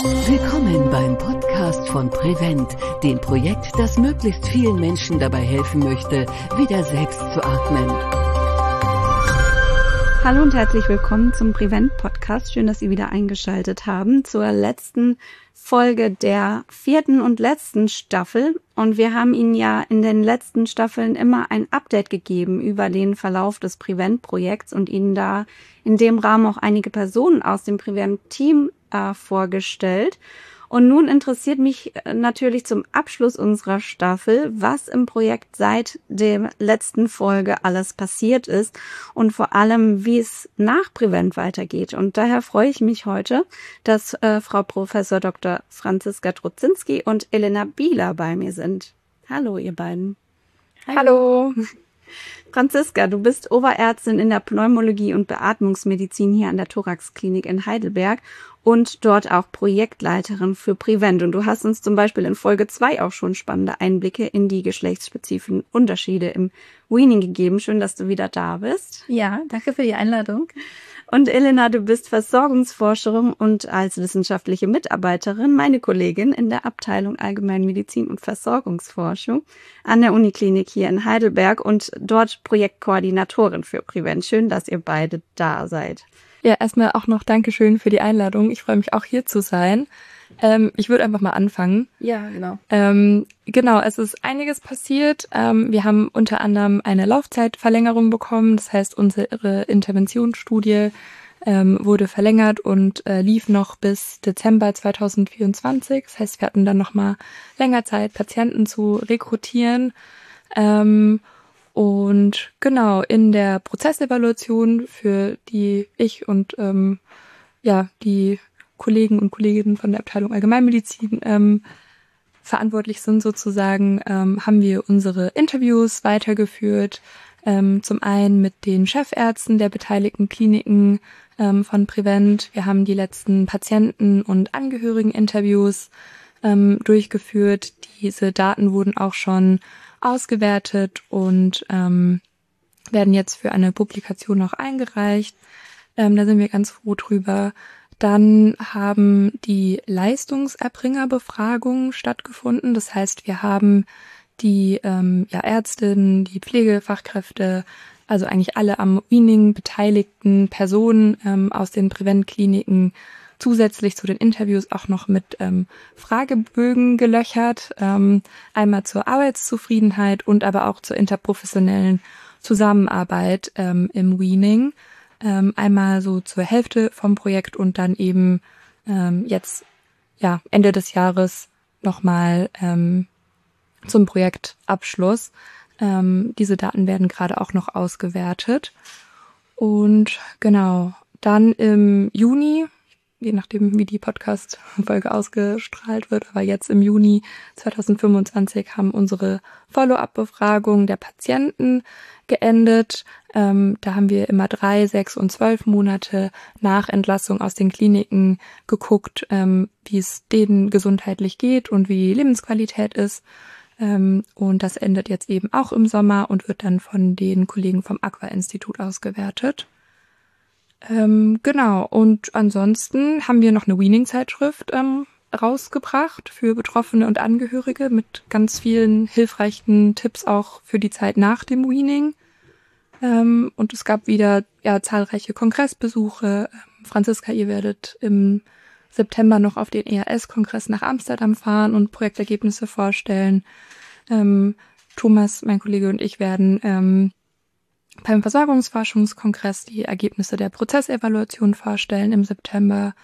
Willkommen beim Podcast von Prevent, dem Projekt, das möglichst vielen Menschen dabei helfen möchte, wieder selbst zu atmen. Hallo und herzlich willkommen zum Prevent-Podcast. Schön, dass Sie wieder eingeschaltet haben zur letzten Folge der 4. und letzten Staffel. Und wir haben Ihnen ja in den letzten Staffeln immer ein Update gegeben über den Verlauf des Prevent-Projekts und Ihnen da in dem Rahmen auch einige Personen aus dem Prevent-Team vorgestellt. Und nun interessiert mich natürlich zum Abschluss unserer Staffel, was im Projekt seit der letzten Folge alles passiert ist und vor allem, wie es nach Prevent weitergeht. Und daher freue ich mich heute, dass Frau Professor Dr. Franziska Trudzinski und Elena Bieler bei mir sind. Hallo, ihr beiden. Hallo. Franziska, du bist Oberärztin in der Pneumologie und Beatmungsmedizin hier an der Thorax-Klinik in Heidelberg und dort auch Projektleiterin für Prevent. Und du hast uns zum Beispiel in Folge 2 auch schon spannende Einblicke in die geschlechtsspezifischen Unterschiede im Weaning gegeben. Schön, dass du wieder da bist. Ja, danke für die Einladung. Und Elena, du bist Versorgungsforscherin und als wissenschaftliche Mitarbeiterin meine Kollegin in der Abteilung Allgemeinmedizin und Versorgungsforschung an der Uniklinik hier in Heidelberg und dort Projektkoordinatorin für Prevent. Schön, dass ihr beide da seid. Ja, erstmal auch noch Dankeschön für die Einladung. Ich freue mich auch hier zu sein. Ich würde einfach mal anfangen. Ja, genau. Genau, es ist einiges passiert. Wir haben unter anderem eine Laufzeitverlängerung bekommen. Das heißt, unsere Interventionsstudie wurde verlängert und lief noch bis Dezember 2024. Das heißt, wir hatten dann noch mal länger Zeit, Patienten zu rekrutieren. Und genau, in der Prozessevaluation, für die ich und die Kollegen und Kolleginnen von der Abteilung Allgemeinmedizin verantwortlich sind sozusagen, haben wir unsere Interviews weitergeführt, zum einen mit den Chefärzten der beteiligten Kliniken von Prevent. Wir haben die letzten Patienten- und Angehörigen-Interviews durchgeführt. Diese Daten wurden auch schon ausgewertet und werden jetzt für eine Publikation noch eingereicht. Da sind wir ganz froh drüber. Dann haben die Leistungserbringerbefragungen stattgefunden. Das heißt, wir haben die Ärztinnen, die Pflegefachkräfte, also eigentlich alle am Weaning beteiligten Personen aus den Prevent-Kliniken zusätzlich zu den Interviews auch noch mit Fragebögen gelöchert. Einmal zur Arbeitszufriedenheit und aber auch zur interprofessionellen Zusammenarbeit im Weaning. Einmal so zur Hälfte vom Projekt und dann eben jetzt Ende des Jahres nochmal zum Projektabschluss. Diese Daten werden gerade auch noch ausgewertet. Und genau, dann im Juni, je nachdem wie die Podcast-Folge ausgestrahlt wird, aber jetzt im Juni 2025 haben unsere Follow-up-Befragungen der Patienten geendet. Da haben wir immer 3, 6 und 12 Monate nach Entlassung aus den Kliniken geguckt, wie es denen gesundheitlich geht und wie die Lebensqualität ist. Und das endet jetzt eben auch im Sommer und wird dann von den Kollegen vom Aqua-Institut ausgewertet. Genau, und ansonsten haben wir noch eine Weaning-Zeitschrift rausgebracht für Betroffene und Angehörige mit ganz vielen hilfreichen Tipps auch für die Zeit nach dem Weaning. Und es gab wieder zahlreiche Kongressbesuche. Franziska, ihr werdet im September noch auf den EAS-Kongress nach Amsterdam fahren und Projektergebnisse vorstellen. Thomas, mein Kollege, und ich werden beim Versorgungsforschungskongress die Ergebnisse der Prozessevaluation vorstellen im September.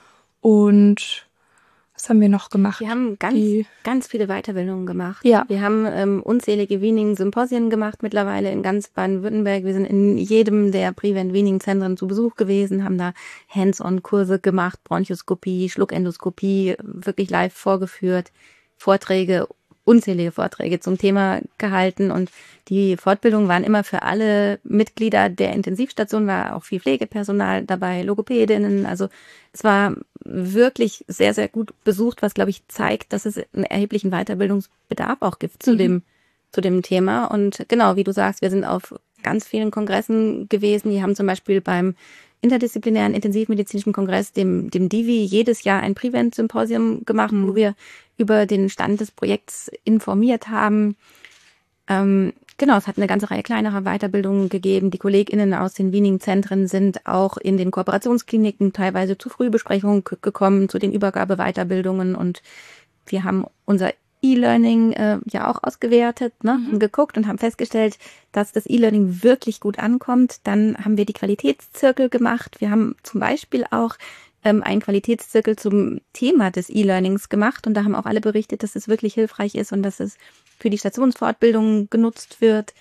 Und was haben wir noch gemacht? Wir haben ganz viele Weiterbildungen gemacht. Ja. Wir haben unzählige Weaning-Symposien gemacht mittlerweile in ganz Baden-Württemberg. Wir sind in jedem der Prevent-Weaning-Zentren zu Besuch gewesen, haben da Hands-on-Kurse gemacht, Bronchoskopie, Schluckendoskopie, wirklich live vorgeführt, unzählige Vorträge zum Thema gehalten und die Fortbildungen waren immer für alle Mitglieder der Intensivstation, war auch viel Pflegepersonal dabei, Logopädinnen, also es war wirklich sehr, sehr gut besucht, was glaube ich zeigt, dass es einen erheblichen Weiterbildungsbedarf auch gibt zu dem Thema und genau, wie du sagst, wir sind auf ganz vielen Kongressen gewesen, die haben zum Beispiel beim interdisziplinären intensivmedizinischen Kongress, dem Divi, jedes Jahr ein Prevent-Symposium gemacht, wo wir über den Stand des Projekts informiert haben. Genau, es hat eine ganze Reihe kleinerer Weiterbildungen gegeben. Die KollegInnen aus den wenigen Zentren sind auch in den Kooperationskliniken teilweise zu Frühbesprechungen gekommen, zu den Übergabeweiterbildungen. Und wir haben unser E-Learning ja auch ausgewertet, und geguckt und haben festgestellt, dass das E-Learning wirklich gut ankommt. Dann haben wir die Qualitätszirkel gemacht. Wir haben zum Beispiel auch einen Qualitätszirkel zum Thema des E-Learnings gemacht. Und da haben auch alle berichtet, dass es wirklich hilfreich ist und dass es für die Stationsfortbildung genutzt wird.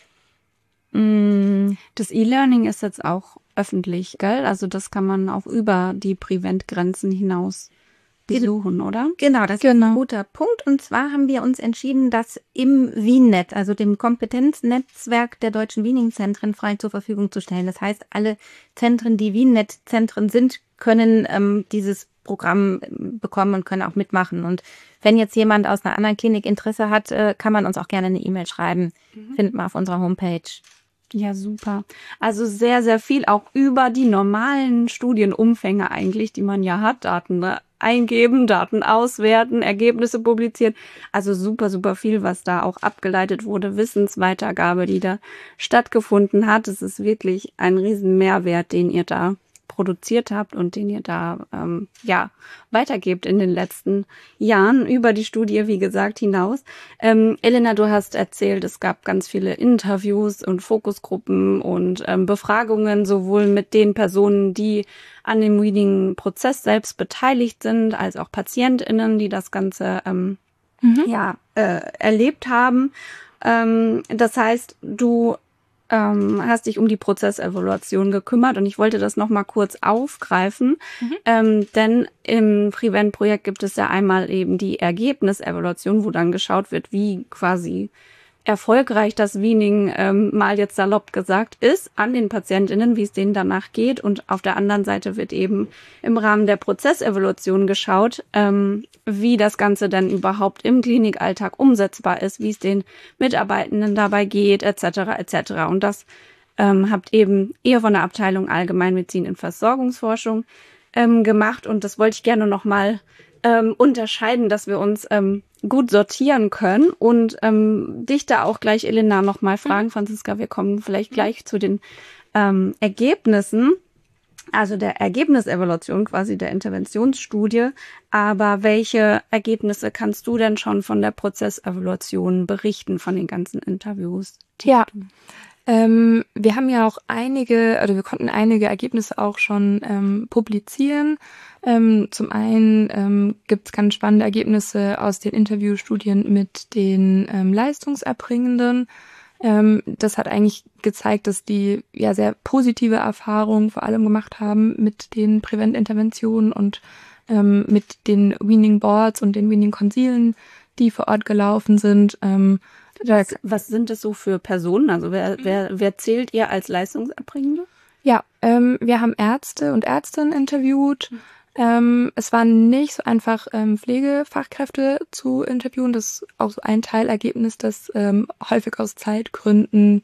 Das E-Learning ist jetzt auch öffentlich, gell? Also das kann man auch über die Prevent-Grenzen hinaus besuchen, oder? Genau, das ist ein guter Punkt. Und zwar haben wir uns entschieden, das im WINnet, also dem Kompetenznetzwerk der deutschen Weaning-Zentren, frei zur Verfügung zu stellen. Das heißt, alle Zentren, die WINnet-Zentren sind, können dieses Programm bekommen und können auch mitmachen. Und wenn jetzt jemand aus einer anderen Klinik Interesse hat, kann man uns auch gerne eine E-Mail schreiben. Findet man auf unserer Homepage. Ja, super. Also sehr, sehr viel auch über die normalen Studienumfänge eigentlich, die man ja hat. Daten eingeben, Daten auswerten, Ergebnisse publizieren. Also super, super viel, was da auch abgeleitet wurde. Wissensweitergabe, die da stattgefunden hat. Es ist wirklich ein riesen Mehrwert, den ihr da produziert habt und den ihr da weitergebt in den letzten Jahren über die Studie, wie gesagt, hinaus. Elena, du hast erzählt, es gab ganz viele Interviews und Fokusgruppen und Befragungen, sowohl mit den Personen, die an dem Weaning-Prozess selbst beteiligt sind, als auch PatientInnen, die das Ganze erlebt haben. Das heißt, du hast dich um die Prozessevaluation gekümmert und ich wollte das nochmal kurz aufgreifen, denn im Prevent-Projekt gibt es ja einmal eben die Ergebnisevaluation, wo dann geschaut wird, wie quasi erfolgreich das Weaning, mal jetzt salopp gesagt, ist an den PatientInnen, wie es denen danach geht. Und auf der anderen Seite wird eben im Rahmen der Prozessevaluation geschaut, wie das Ganze denn überhaupt im Klinikalltag umsetzbar ist, wie es den Mitarbeitenden dabei geht, etc. etc. Und das habt eben ihr von der Abteilung Allgemeinmedizin in Versorgungsforschung gemacht. Und das wollte ich gerne nochmal unterscheiden, dass wir uns gut sortieren können und dich da auch gleich, Elena, nochmal fragen. Franziska, wir kommen vielleicht gleich zu den Ergebnissen, also der Ergebnisevaluation quasi der Interventionsstudie. Aber welche Ergebnisse kannst du denn schon von der Prozessevaluation berichten, von den ganzen Interviews? Ja, wir haben ja auch wir konnten einige Ergebnisse auch schon publizieren. Zum einen gibt es ganz spannende Ergebnisse aus den Interviewstudien mit den Leistungserbringenden. Das hat eigentlich gezeigt, dass die ja sehr positive Erfahrungen vor allem gemacht haben mit den Prevent-Interventionen und mit den Weaning Boards und den Weaning Konsilen, die vor Ort gelaufen sind. Was sind das so für Personen? Also wer zählt ihr als Leistungserbringende? Ja, wir haben Ärzte und Ärztinnen interviewt. Es war nicht so einfach, Pflegefachkräfte zu interviewen. Das ist auch so ein Teilergebnis, das häufig aus Zeitgründen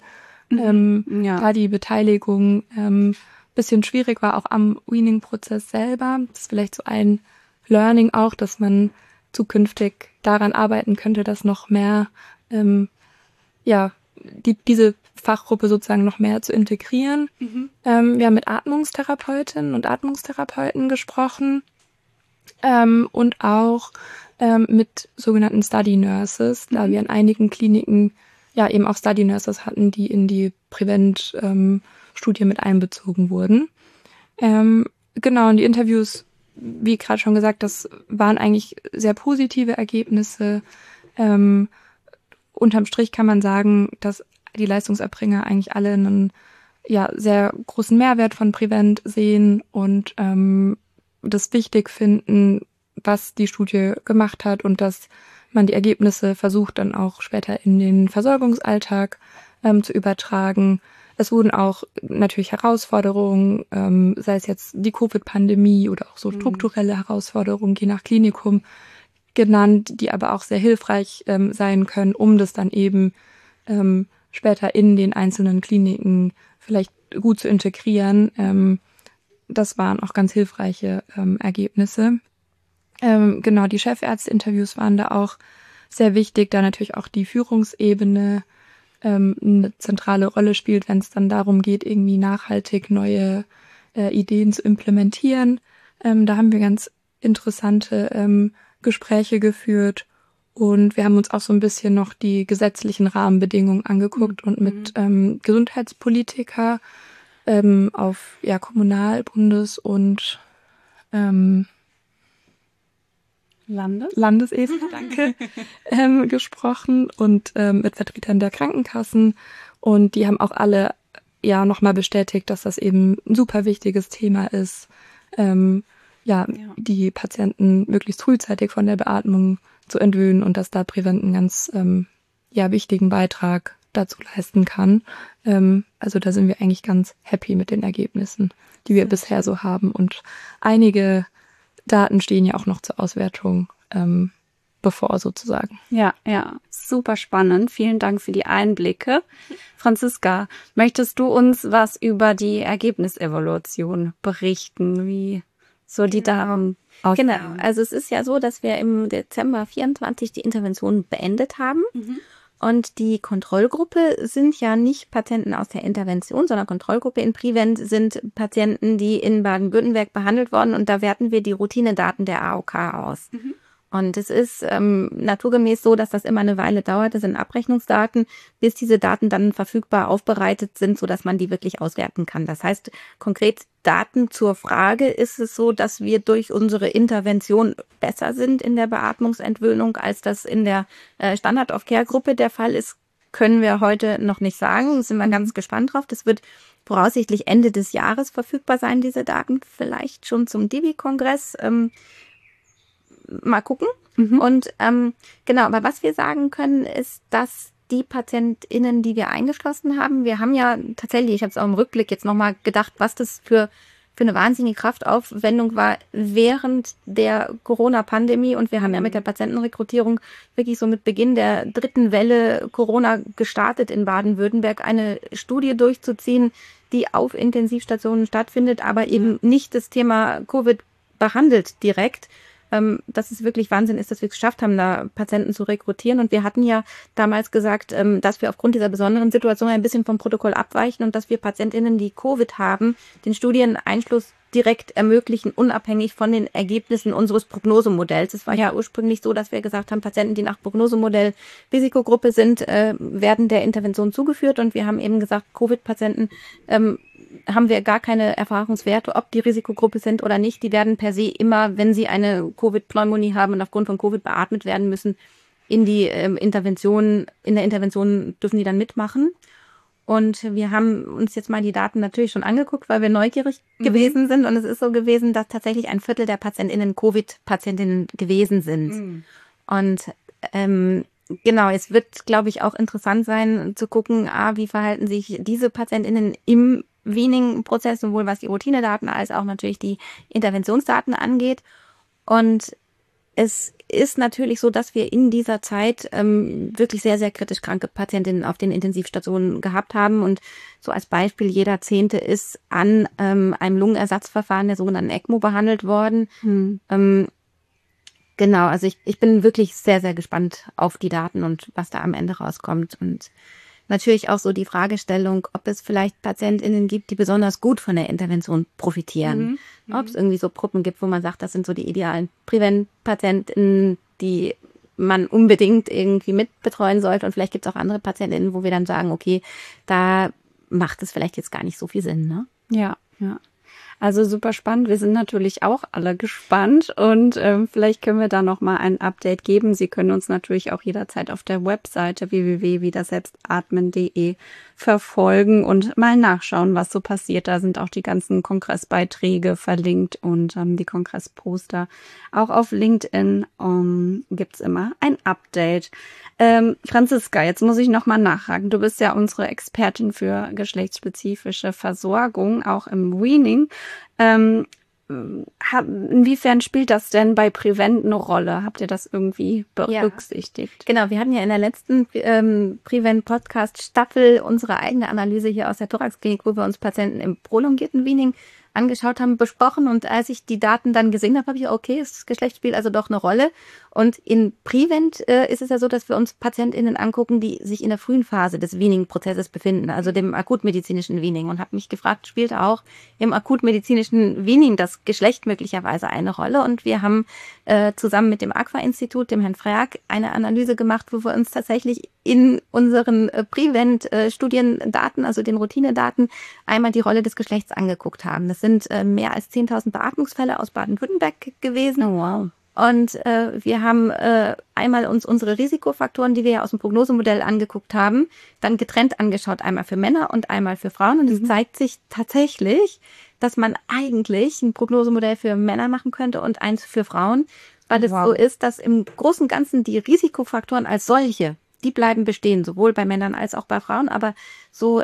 da die Beteiligung bisschen schwierig war, auch am Weaning-Prozess selber. Das ist vielleicht so ein Learning auch, dass man zukünftig daran arbeiten könnte, dass noch mehr diese Fachgruppe sozusagen noch mehr zu integrieren. Wir haben mit Atmungstherapeutinnen und Atmungstherapeuten gesprochen und auch mit sogenannten Study Nurses, da wir in einigen Kliniken ja eben auch Study Nurses hatten, die in die Prevent-Studie mit einbezogen wurden. Genau, und die Interviews, wie gerade schon gesagt, das waren eigentlich sehr positive Ergebnisse. Unterm Strich kann man sagen, dass die Leistungserbringer eigentlich alle einen sehr großen Mehrwert von Prevent sehen und das wichtig finden, was die Studie gemacht hat und dass man die Ergebnisse versucht dann auch später in den Versorgungsalltag zu übertragen. Es wurden auch natürlich Herausforderungen, sei es jetzt die Covid-Pandemie oder auch so strukturelle Herausforderungen, je nach Klinikum, genannt, die aber auch sehr hilfreich sein können, um das dann eben später in den einzelnen Kliniken vielleicht gut zu integrieren. das waren auch ganz hilfreiche Ergebnisse. Genau, die Chefärzte-Interviews waren da auch sehr wichtig, da natürlich auch die Führungsebene eine zentrale Rolle spielt, wenn es dann darum geht, irgendwie nachhaltig neue Ideen zu implementieren. Da haben wir ganz interessante Gespräche geführt und wir haben uns auch so ein bisschen noch die gesetzlichen Rahmenbedingungen angeguckt und mit Gesundheitspolitiker auf Kommunal-, Bundes- und Landesebene, danke, gesprochen und mit Vertretern der Krankenkassen. Und die haben auch alle nochmal bestätigt, dass das eben ein super wichtiges Thema ist, die Patienten möglichst frühzeitig von der Beatmung zu entwöhnen und dass da Prevent einen ganz wichtigen Beitrag dazu leisten kann. Also da sind wir eigentlich ganz happy mit den Ergebnissen, die wir bisher so haben. Und einige Daten stehen ja auch noch zur Auswertung bevor sozusagen. Ja, super spannend. Vielen Dank für die Einblicke. Franziska, möchtest du uns was über die Ergebnisevaluation berichten, wie so die Daten aussehen? Genau, also es ist ja so, dass wir im Dezember 24 die Intervention beendet haben. Und die Kontrollgruppe sind ja nicht Patienten aus der Intervention, sondern Kontrollgruppe in Prevent sind Patienten, die in Baden-Württemberg behandelt wurden. Und da werten wir die Routinedaten der AOK aus. Und es ist naturgemäß so, dass das immer eine Weile dauert. Das sind Abrechnungsdaten, bis diese Daten dann verfügbar aufbereitet sind, sodass man die wirklich auswerten kann. Das heißt, konkret Daten zur Frage, ist es so, dass wir durch unsere Intervention besser sind in der Beatmungsentwöhnung, als das in der Standard-of-Care-Gruppe der Fall ist, können wir heute noch nicht sagen. Da sind wir ganz gespannt drauf. Das wird voraussichtlich Ende des Jahres verfügbar sein, diese Daten. Vielleicht schon zum DIVI-Kongress. Mal gucken. Und genau, aber was wir sagen können, ist, dass die PatientInnen, die wir eingeschlossen haben, wir haben ja tatsächlich, ich habe es auch im Rückblick jetzt nochmal gedacht, was das für eine wahnsinnige Kraftaufwendung war während der Corona-Pandemie. Und wir haben ja mit der Patientenrekrutierung wirklich so mit Beginn der 3. Welle Corona gestartet in Baden-Württemberg, eine Studie durchzuziehen, die auf Intensivstationen stattfindet, aber eben nicht das Thema Covid behandelt direkt. Dass es wirklich Wahnsinn ist, dass wir es geschafft haben, da Patienten zu rekrutieren. Und wir hatten ja damals gesagt, dass wir aufgrund dieser besonderen Situation ein bisschen vom Protokoll abweichen und dass wir PatientInnen, die Covid haben, den Studieneinschluss direkt ermöglichen, unabhängig von den Ergebnissen unseres Prognosemodells. Es war ja ursprünglich so, dass wir gesagt haben, Patienten, die nach Prognosemodell Risikogruppe sind, werden der Intervention zugeführt. Und wir haben eben gesagt, Covid-Patienten haben wir gar keine Erfahrungswerte, ob die Risikogruppe sind oder nicht. Die werden per se immer, wenn sie eine Covid-Pneumonie haben und aufgrund von Covid beatmet werden müssen, in der Intervention dürfen die dann mitmachen. Und wir haben uns jetzt mal die Daten natürlich schon angeguckt, weil wir neugierig gewesen sind. Und es ist so gewesen, dass tatsächlich 1/4 der PatientInnen Covid-PatientInnen gewesen sind. Und genau, es wird, glaube ich, auch interessant sein zu gucken, wie verhalten sich diese PatientInnen im Weaning-Prozess, sowohl was die Routinedaten als auch natürlich die Interventionsdaten angeht. Und es ist natürlich so, dass wir in dieser Zeit wirklich sehr, sehr kritisch kranke Patientinnen auf den Intensivstationen gehabt haben. Und so als Beispiel, jeder 10. ist an einem Lungenersatzverfahren, der sogenannten ECMO, behandelt worden. Genau, also ich bin wirklich sehr, sehr gespannt auf die Daten und was da am Ende rauskommt. Und natürlich auch so die Fragestellung, ob es vielleicht PatientInnen gibt, die besonders gut von der Intervention profitieren. Ob es irgendwie so Gruppen gibt, wo man sagt, das sind so die idealen Prevent-PatientInnen, die man unbedingt irgendwie mitbetreuen sollte. Und vielleicht gibt es auch andere PatientInnen, wo wir dann sagen, okay, da macht es vielleicht jetzt gar nicht so viel Sinn, ne? Ja. Also super spannend. Wir sind natürlich auch alle gespannt und vielleicht können wir da noch mal ein Update geben. Sie können uns natürlich auch jederzeit auf der Webseite www.wiederselbstatmen.de verfolgen und mal nachschauen, was so passiert. Da sind auch die ganzen Kongressbeiträge verlinkt und die Kongressposter. Auch auf LinkedIn gibt's immer ein Update. Franziska, jetzt muss ich noch mal nachhaken. Du bist ja unsere Expertin für geschlechtsspezifische Versorgung, auch im Weaning. Inwiefern spielt das denn bei Prevent eine Rolle? Habt ihr das irgendwie berücksichtigt? Ja. Genau, wir hatten ja in der letzten Prevent-Podcast-Staffel unsere eigene Analyse hier aus der Thoraxklinik, wo wir uns Patienten im prolongierten Weaning angeschaut haben, besprochen. Und als ich die Daten dann gesehen habe, habe ich, okay, das Geschlecht spielt also doch eine Rolle. Und in Prevent ist es ja so, dass wir uns PatientInnen angucken, die sich in der frühen Phase des Weaning-Prozesses befinden, also dem akutmedizinischen Weaning. Und habe mich gefragt, spielt auch im akutmedizinischen Weaning das Geschlecht möglicherweise eine Rolle? Und wir haben zusammen mit dem Aqua-Institut, dem Herrn Frerk, eine Analyse gemacht, wo wir uns tatsächlich in unseren Prevent-Studiendaten, also den Routinedaten, einmal die Rolle des Geschlechts angeguckt haben. Das sind mehr als 10.000 Beatmungsfälle aus Baden-Württemberg gewesen. Oh, wow. Und wir haben einmal uns unsere Risikofaktoren, die wir ja aus dem Prognosemodell angeguckt haben, dann getrennt angeschaut, einmal für Männer und einmal für Frauen. Und es zeigt sich tatsächlich, dass man eigentlich ein Prognosemodell für Männer machen könnte und eins für Frauen, weil es so ist, dass im Großen und Ganzen die Risikofaktoren als solche, die bleiben bestehen, sowohl bei Männern als auch bei Frauen, aber so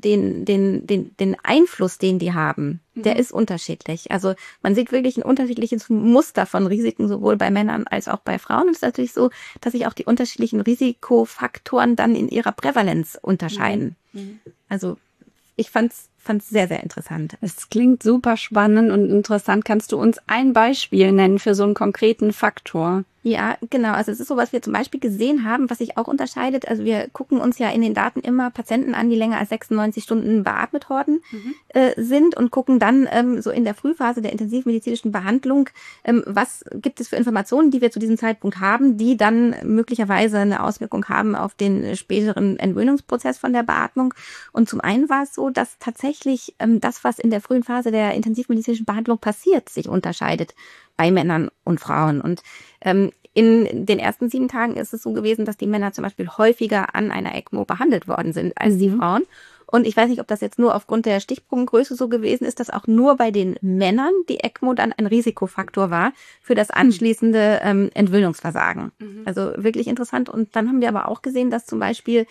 den Einfluss, den die haben, der ist unterschiedlich. Also man sieht wirklich ein unterschiedliches Muster von Risiken, sowohl bei Männern als auch bei Frauen. Und es ist natürlich so, dass sich auch die unterschiedlichen Risikofaktoren dann in ihrer Prävalenz unterscheiden. Also ich fand's sehr, sehr interessant. Es klingt super spannend und interessant. Kannst du uns ein Beispiel nennen für so einen konkreten Faktor? Ja, genau. Also es ist so, was wir zum Beispiel gesehen haben, was sich auch unterscheidet. Also wir gucken uns ja in den Daten immer Patienten an, die länger als 96 Stunden beatmet worden sind und gucken dann so in der Frühphase der intensivmedizinischen Behandlung, was gibt es für Informationen, die wir zu diesem Zeitpunkt haben, die dann möglicherweise eine Auswirkung haben auf den späteren Entwöhnungsprozess von der Beatmung. Und zum einen war es so, dass tatsächlich das, was in der frühen Phase der intensivmedizinischen Behandlung passiert, sich unterscheidet bei Männern und Frauen. Und in den ersten 7 Tagen ist es so gewesen, dass die Männer zum Beispiel häufiger an einer ECMO behandelt worden sind als die Frauen. Und ich weiß nicht, ob das jetzt nur aufgrund der Stichprobengröße so gewesen ist, dass auch nur bei den Männern die ECMO dann ein Risikofaktor war für das anschließende Entwöhnungsversagen. Also wirklich interessant. Und dann haben wir aber auch gesehen, dass zum Beispiel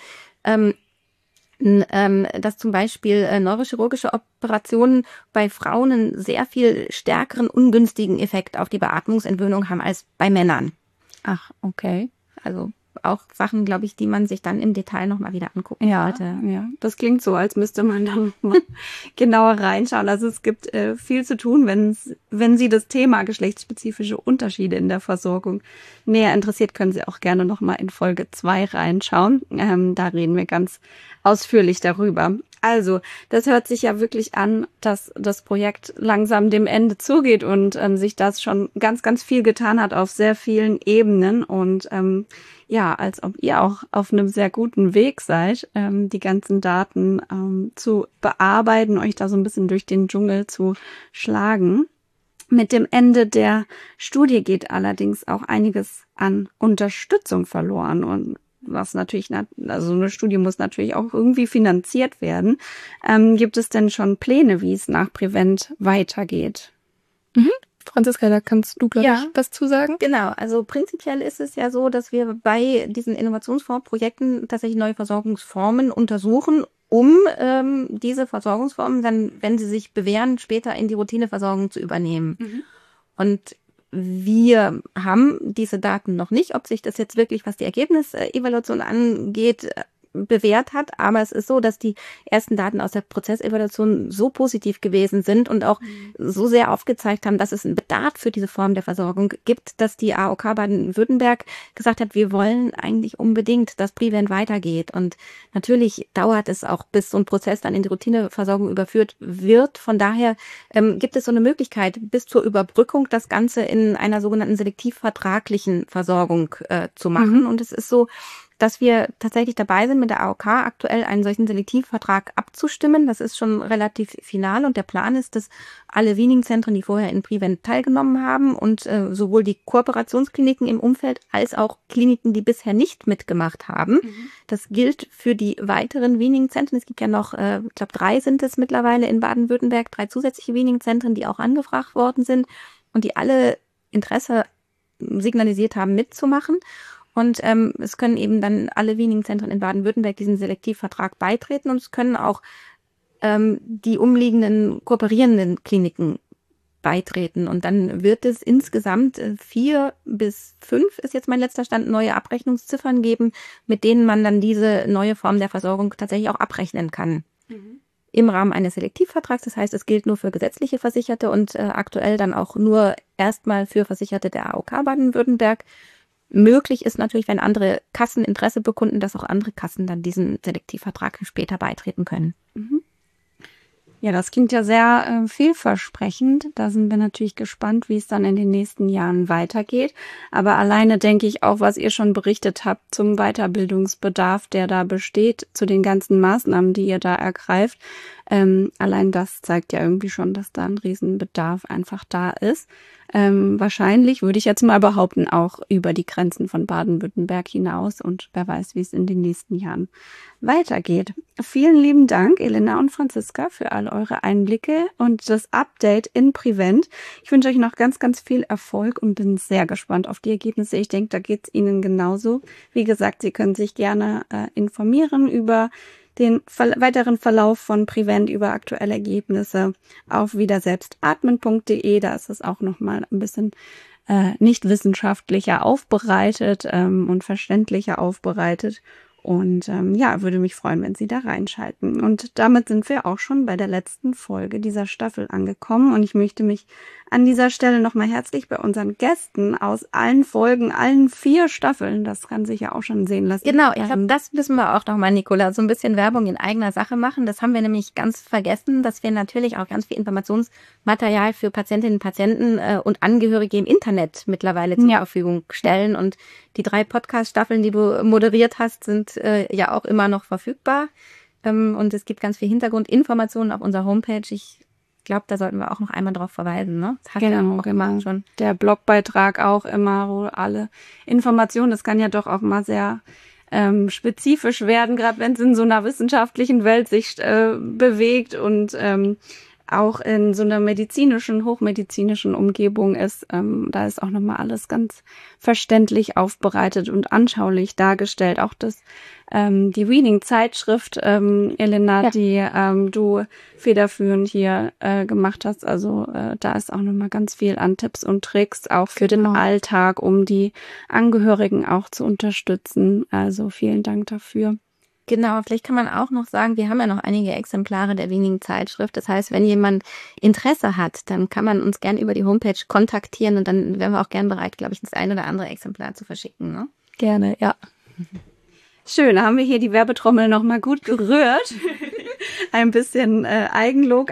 neurochirurgische Operationen bei Frauen einen sehr viel stärkeren ungünstigen Effekt auf die Beatmungsentwöhnung haben als bei Männern. Ach, okay. Also auch Sachen, glaube ich, die man sich dann im Detail nochmal wieder angucken sollte. Ja, das klingt so, als müsste man dann mal genauer reinschauen. Also es gibt viel zu tun, wenn Sie das Thema geschlechtsspezifische Unterschiede in der Versorgung näher interessiert, können Sie auch gerne nochmal in Folge 2 reinschauen. Da reden wir ganz ausführlich darüber. Also, das hört sich ja wirklich an, dass das Projekt langsam dem Ende zugeht und sich das schon ganz, ganz viel getan hat auf sehr vielen Ebenen und ja, als ob ihr auch auf einem sehr guten Weg seid, die ganzen Daten zu bearbeiten, euch da so ein bisschen durch den Dschungel zu schlagen. Mit dem Ende der Studie geht allerdings auch einiges an Unterstützung verloren und was natürlich, also eine Studie muss natürlich auch irgendwie finanziert werden. Gibt es denn schon Pläne, wie es nach Prevent weitergeht? Franziska, da kannst du, glaube ich, was zu sagen. Genau, also prinzipiell ist es ja so, dass wir bei diesen Innovationsfondsprojekten tatsächlich neue Versorgungsformen untersuchen, um diese Versorgungsformen dann, wenn sie sich bewähren, später in die Routineversorgung zu übernehmen. Und wir haben diese Daten noch nicht, ob sich das jetzt wirklich, was die Ergebnisevaluation angeht, bewährt hat. Aber es ist so, dass die ersten Daten aus der Prozessevaluation so positiv gewesen sind und auch so sehr aufgezeigt haben, dass es einen Bedarf für diese Form der Versorgung gibt, dass die AOK Baden-Württemberg gesagt hat, wir wollen eigentlich unbedingt, dass Prevent weitergeht. Und natürlich dauert es auch, bis so ein Prozess dann in die Routineversorgung überführt wird. Von daher gibt es so eine Möglichkeit, bis zur Überbrückung das Ganze in einer sogenannten selektivvertraglichen Versorgung zu machen. Und es ist so, dass wir tatsächlich dabei sind, mit der AOK aktuell einen solchen Selektivvertrag abzustimmen. Das ist schon relativ final und der Plan ist, dass alle Weaning-Zentren, die vorher in Prevent teilgenommen haben und sowohl die Kooperationskliniken im Umfeld als auch Kliniken, die bisher nicht mitgemacht haben. Das gilt für die weiteren Weaning-Zentren. Es gibt ja noch, ich glaube 3 sind es mittlerweile in Baden-Württemberg, 3 zusätzliche Weaning-Zentren, die auch angefragt worden sind und die alle Interesse signalisiert haben, mitzumachen. Und es können eben dann alle Weaning-Zentren in Baden-Württemberg diesen Selektivvertrag beitreten und es können auch die umliegenden kooperierenden Kliniken beitreten. Und dann wird es insgesamt 4 bis 5, ist jetzt mein letzter Stand, neue Abrechnungsziffern geben, mit denen man dann diese neue Form der Versorgung tatsächlich auch abrechnen kann. im Rahmen eines Selektivvertrags. Das heißt, es gilt nur für gesetzliche Versicherte und aktuell dann auch nur erstmal für Versicherte der AOK Baden-Württemberg. Möglich ist natürlich, wenn andere Kassen Interesse bekunden, dass auch andere Kassen dann diesen Selektivvertrag später beitreten können. Mhm. Ja, das klingt ja sehr vielversprechend. Da sind wir natürlich gespannt, wie es dann in den nächsten Jahren weitergeht. Aber alleine denke ich auch, was ihr schon berichtet habt zum Weiterbildungsbedarf, der da besteht, zu den ganzen Maßnahmen, die ihr da ergreift. Allein das zeigt ja irgendwie schon, dass da ein Riesenbedarf einfach da ist. Wahrscheinlich, würde ich jetzt mal behaupten, auch über die Grenzen von Baden-Württemberg hinaus. Und wer weiß, wie es in den nächsten Jahren weitergeht. Vielen lieben Dank, Elena und Franziska, für all eure Einblicke und das Update in Prevent. Ich wünsche euch noch ganz, ganz viel Erfolg und bin sehr gespannt auf die Ergebnisse. Ich denke, da geht es Ihnen genauso. Wie gesagt, Sie können sich gerne informieren über den weiteren Verlauf von Prevent, über aktuelle Ergebnisse auf wiederselbstatmen.de. Da ist es auch nochmal ein bisschen nicht wissenschaftlicher aufbereitet und verständlicher aufbereitet. Und ja, würde mich freuen, wenn Sie da reinschalten. Und damit sind wir auch schon bei der letzten Folge dieser Staffel angekommen. Und ich möchte mich an dieser Stelle nochmal herzlich bei unseren Gästen aus allen Folgen, allen 4 Staffeln, das kann sich ja auch schon sehen lassen. Genau, ich glaube, das müssen wir auch nochmal, Nicola, so ein bisschen Werbung in eigener Sache machen. Das haben wir nämlich ganz vergessen, dass wir natürlich auch ganz viel Informationsmaterial für Patientinnen und Patienten und Angehörige im Internet mittlerweile zur Verfügung stellen. Und die 3 Podcast-Staffeln, die du moderiert hast, sind ja auch immer noch verfügbar. Und es gibt ganz viel Hintergrundinformationen auf unserer Homepage. Ich glaube, da sollten wir auch noch einmal drauf verweisen, ne? Das hast du ja auch gemacht schon. Der Blogbeitrag auch immer, wo alle Informationen, das kann ja doch auch mal sehr spezifisch werden, gerade wenn es in so einer wissenschaftlichen Welt sich bewegt und auch in so einer medizinischen, hochmedizinischen Umgebung ist. Da ist auch nochmal alles ganz verständlich aufbereitet und anschaulich dargestellt. Auch das die Weaning-Zeitschrift, Elena, die du federführend hier gemacht hast. Also da ist auch nochmal ganz viel an Tipps und Tricks, auch für den Alltag, um die Angehörigen auch zu unterstützen. Also vielen Dank dafür. Genau, vielleicht kann man auch noch sagen, wir haben ja noch einige Exemplare der Weaning-Zeitschrift. Das heißt, wenn jemand Interesse hat, dann kann man uns gerne über die Homepage kontaktieren und dann wären wir auch gern bereit, glaube ich, das ein oder andere Exemplar zu verschicken. Ne? Gerne, ja. Schön, da haben wir hier die Werbetrommel nochmal gut gerührt. Ein bisschen Eigenlob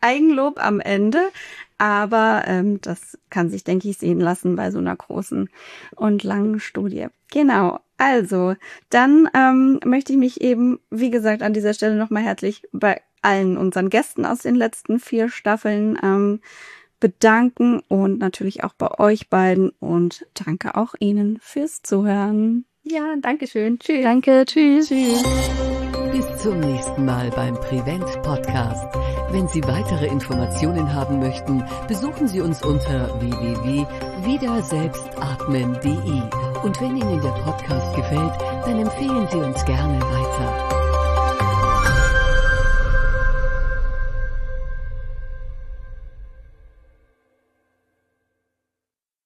am Ende. Aber das kann sich, denke ich, sehen lassen bei so einer großen und langen Studie. Genau, also dann möchte ich mich eben, wie gesagt, an dieser Stelle nochmal herzlich bei allen unseren Gästen aus den letzten 4 Staffeln bedanken und natürlich auch bei euch beiden und danke auch Ihnen fürs Zuhören. Ja, danke schön. Tschüss. Danke, tschüss. Tschüss. Bis zum nächsten Mal beim Prevent Podcast. Wenn Sie weitere Informationen haben möchten, besuchen Sie uns unter www.wiederselbstatmen.de. Und wenn Ihnen der Podcast gefällt, dann empfehlen Sie uns gerne weiter.